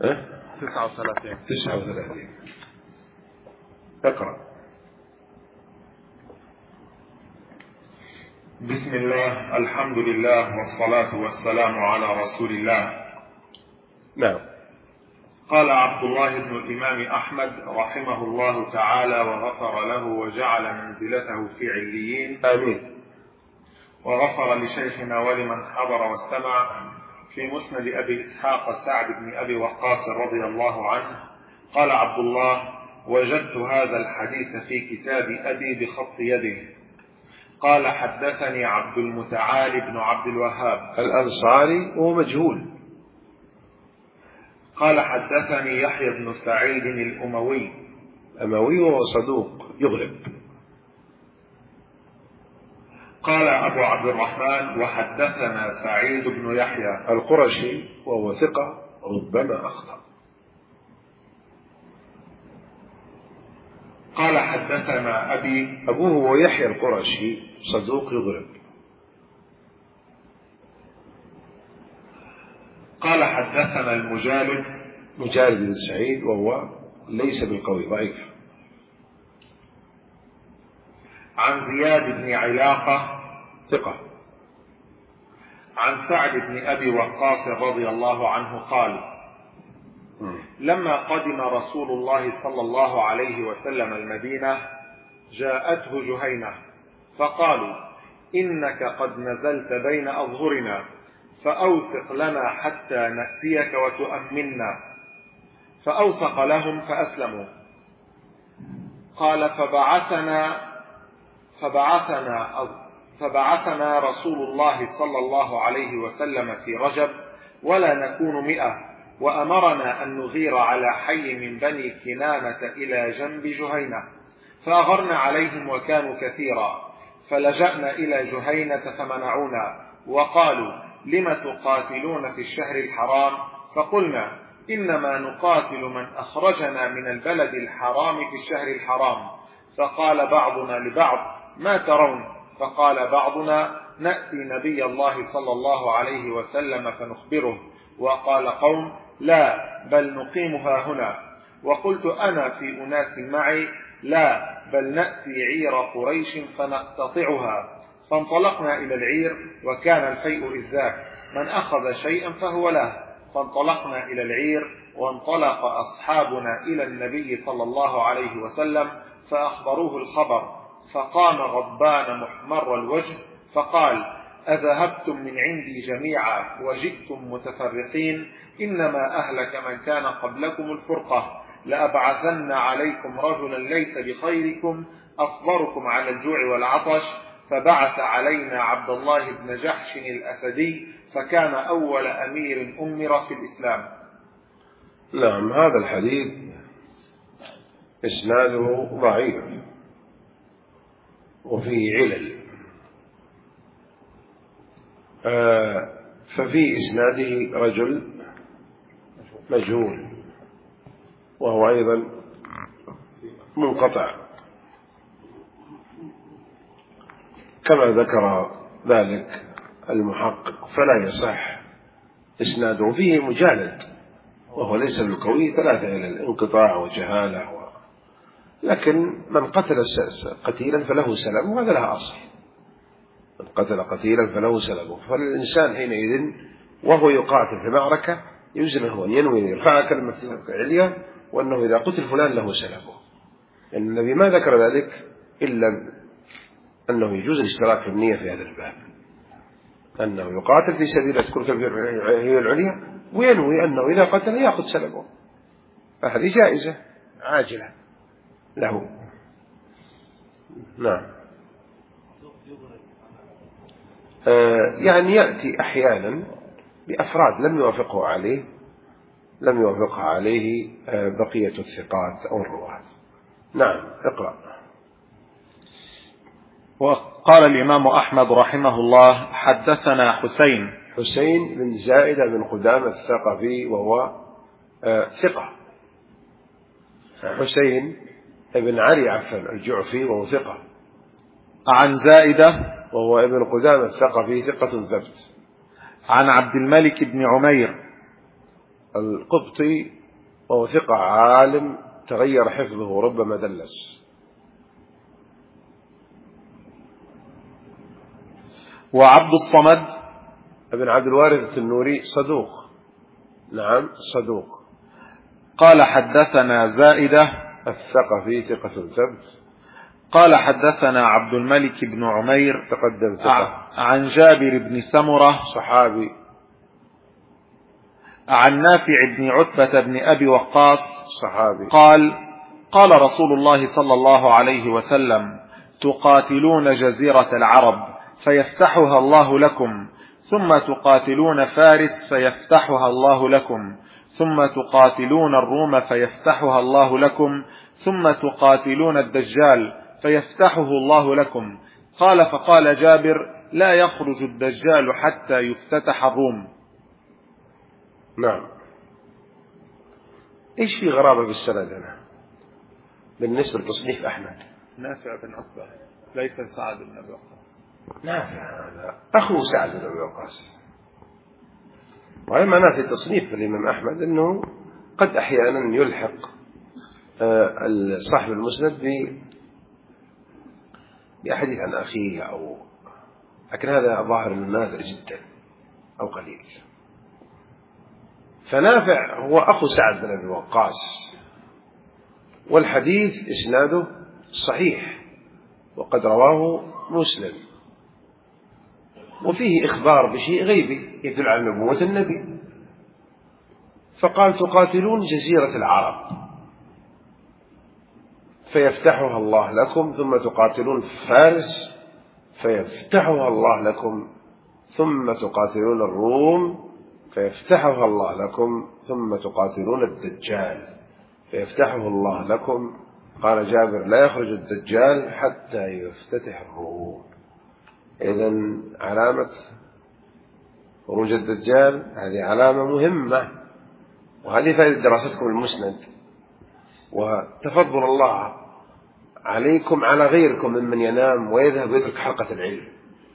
39. اقرأ. بسم الله، الحمد لله، والصلاة والسلام على رسول الله. نعم. قال عبد الله بن الإمام أحمد رحمه الله تعالى وغفر له وجعل منزلته في عليين، آمين. وغفر لشيخنا ولمن حضر واستمع. في مسند أبي إسحاق سعد بن أبي وقاص رضي الله عنه قال عبد الله: وجدت هذا الحديث في كتاب أبي بخط يده. قال: حدثني عبد المتعالي بن عبد الوهاب الأنصاري وهو مجهول. قال: حدثني يحيى بن سعيد الأموي وهو صدوق يغلب. قال أبو عبد الرحمن: وحدثنا سعيد بن يحيى القرشي وهو ثقة ربما أخطأ. قال: حدثنا أبي. أبوه هو يحيى القرشي صدوق يغلب. قال: حدثنا مجالد بن سعيد وهو ليس بالقوي، ضعيف. عن زياد بن علاقة ثقة. عن سعد بن أبي وقاص رضي الله عنه قال: لما قدم رسول الله صلى الله عليه وسلم المدينة جاءته جهينة فقالوا: إنك قد نزلت بين أظهرنا فأوثق لنا حتى نأتيك وتؤمنا. فأوثق لهم فأسلموا. قال: فبعثنا رسول الله صلى الله عليه وسلم في رجب ولا نكون 100، وأمرنا أن نغير على حي من بني كنانة إلى جنب جهينة، فأغرنا عليهم وكانوا كثيرا، فلجأنا إلى جهينة فمنعونا وقالوا: لم تقاتلون في الشهر الحرام؟ فقلنا: إنما نقاتل من أخرجنا من البلد الحرام في الشهر الحرام. فقال بعضنا لبعض: ما ترون؟ فقال بعضنا: نأتي نبي الله صلى الله عليه وسلم فنخبره. وقال قوم: لا، بل نقيمها هنا. وقلت أنا في أناس معي: لا، بل نأتي عير قريش فنقتطعها. فانطلقنا إلى العير وكان الفيء إذ ذاك، من أخذ شيئا فهو له. فانطلقنا إلى العير وانطلق أصحابنا إلى النبي صلى الله عليه وسلم فأخبروه الخبر، فقام غضبان محمر الوجه فقال: أذهبتم من عندي جميعا وجئتم متفرقين؟ إنما أهلك من كان قبلكم الفرقة. لأبعثن عليكم رجلا ليس بخيركم أصبركم على الجوع والعطش. فبعث علينا عبد الله بن جحش الأسدي، فكان أول أمير أمر في الإسلام. نعم. هذا الحديث إسناده ضعيف وفيه علل، ففي إسناده رجل مجهول وهو أيضا منقطع كما ذكر ذلك المحقق، فلا يصح إسناده. فيه مجالد وهو ليس بالقوي، 3 علل: انقطاع وجهالة لكن من قتل قتيلا فله سلب، وهذا لها أصل. من قتل قتيلا فله سلبه. فالإنسان حينئذ وهو يقاتل في معركة يجزم هو أن ينوي يرفع كلمة عليا، وأنه إذا قتل فلان له سلبه، لأن النبي ما ذكر ذلك إلا أنه يجوز الاشتراك في النية في هذا الباب، أنه يقاتل في سبيل تكون هي العليا، وينوي أنه إذا قتل يأخذ سلبه، فهذه جائزة عاجلة له. نعم. يعني يأتي أحيانا بأفراد لم يوافقها عليه بقية الثقات أو الرواة. نعم. اقرأ. وقال الإمام أحمد رحمه الله: حدثنا حسين بن زائدة بن قدامة الثقفي وهو ثقة. حسين ابن علي عفان الجعفي وهو ثقة. عن زائدة وهو ابن قدامة الثقفي ثقة ثبت. عن عبد الملك بن عمير القبطي وهو ثقة عالم تغير حفظه ربما دلس. وعبد الصمد ابن عبد الوارث التنوري صدوق، نعم صدوق. قال حدثنا زائدة الثقفي ثقة ثبت. قال حدثنا عبد الملك بن عمير تقدم ثقة. عن جابر بن سمرة صحابي. عن نافع بن عتبة بن أبي وقاص صحابي. قال قال رسول الله صلى الله عليه وسلم: تقاتلون جزيرة العرب فيفتحها الله لكم، ثم تقاتلون فارس فيفتحها الله لكم، ثم تقاتلون الروم فيفتحها الله لكم، ثم تقاتلون الدجال فيفتحه الله لكم. قال فقال جابر: لا يخرج الدجال حتى يفتتح الروم. نعم. ايش في غرابة بالسند هنا بالنسبة لتصنيف أحمد؟ نافع بن عتبة ليس سعد بن أبي وقاص. نافع هذا أخو سعد بن أبي وقاص. وهي معناه في تصنيف الإمام أحمد أنه قد أحيانا يلحق صاحب المسند بأحاديث عن أخيه لكن هذا ظاهر نادر جدا أو قليل. فنافع هو أخو سعد بن أبي وقاص، والحديث إسناده صحيح وقد رواه مسلم، وفيه إخبار بشيء غيبي يدل على نبوة النبي. فقال: تقاتلون جزيرة العرب فيفتحها الله لكم، ثم تقاتلون فارس فيفتحها الله لكم، ثم تقاتلون الروم فيفتحها الله لكم، ثم تقاتلون الدجال فيفتحه الله لكم. قال جابر: لا يخرج الدجال حتى يفتتح الروم. إذن علامة خروج الدجال هذه علامة مهمة، وهذه فائدة دراستكم المسند وتفضل الله عليكم على غيركم ممن ينام ويذهب ويترك حلقة العلم.